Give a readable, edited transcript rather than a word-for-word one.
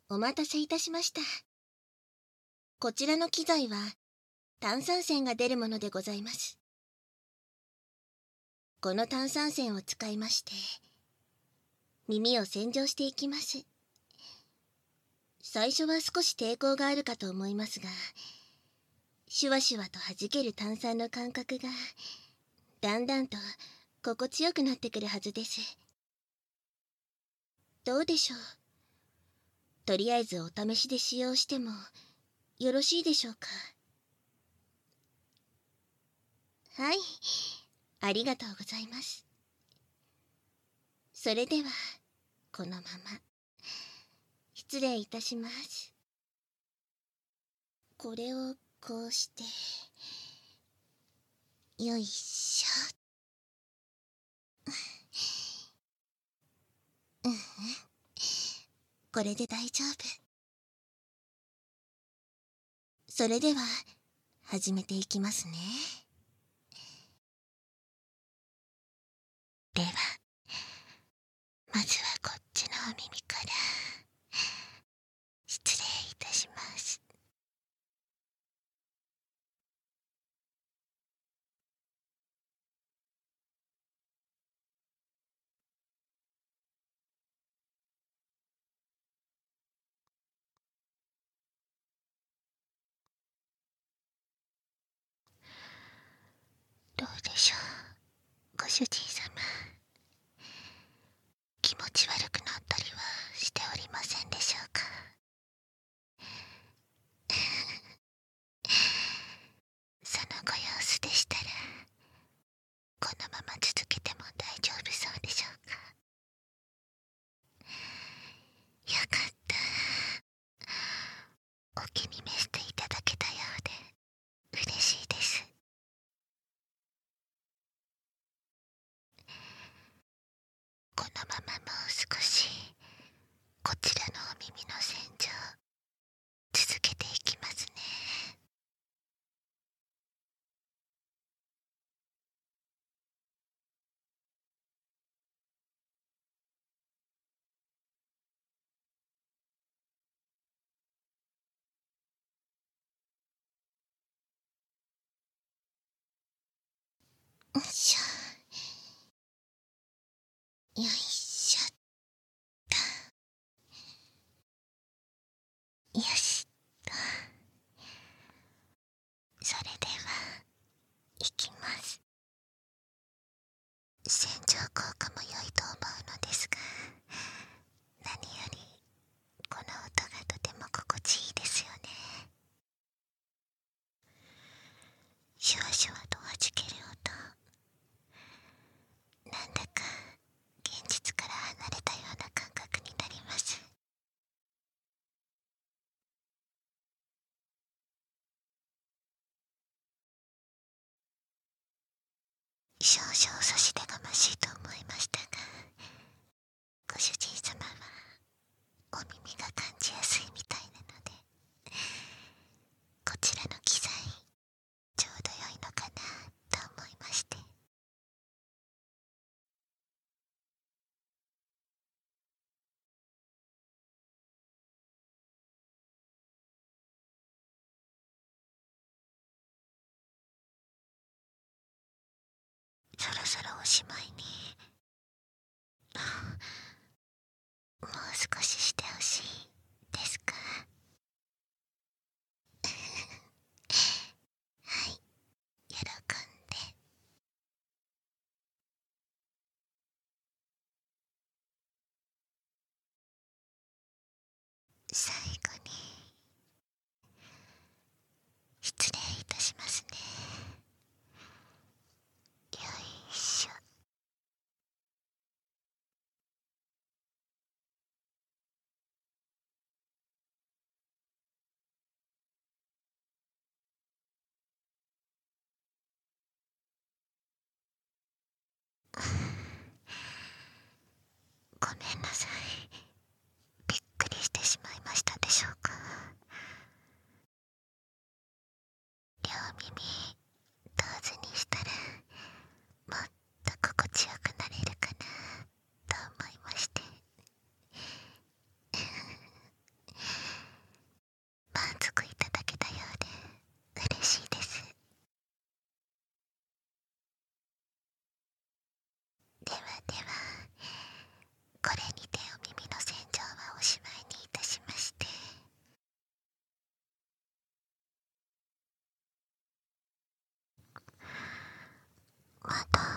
お待たせいたしました。こちらの機材は炭酸泉が出るものでございます。この炭酸泉を使いまして耳を洗浄していきます。最初は少し抵抗があるかと思いますが、シュワシュワと弾ける炭酸の感覚がだんだんと心地よくなってくるはずです。どうでしょう。とりあえずお試しで使用してもよろしいでしょうか。はい、ありがとうございます。それではこのまま失礼いたします。これをこうしてよいしょ。これで大丈夫。それでは始めていきますね。ではまずはこっちのお耳から失礼いたします。どうでしょう、ご主人様。気持ち悪くなったりはしておりませんでしょうか。そのご様子でしたらこのまま続けても大丈夫そうでしょうか。よかった。お気に召していただけたようで嬉しいです。このままもう少しこちらのお耳の洗浄続けていきますね。よいしょよいしょよしと。それではいきます。洗浄効果も良いと思うのですが、何よりこの音がとても心地いいですよね。シュワシュワと弾ける音、なんだか現実から離れたような感覚になります。少々差し出がましいと思いましたが、ご主人様はお耳が感じやすいみたいなので、こちらの機材ちょうど良いのかなと思いまして。そろそろおしまいにもう少ししてほしいですか。はい、喜んで。最後に失礼いたしますね。よいしょ。ごめんなさい。びっくりしてしまいましたでしょうまだ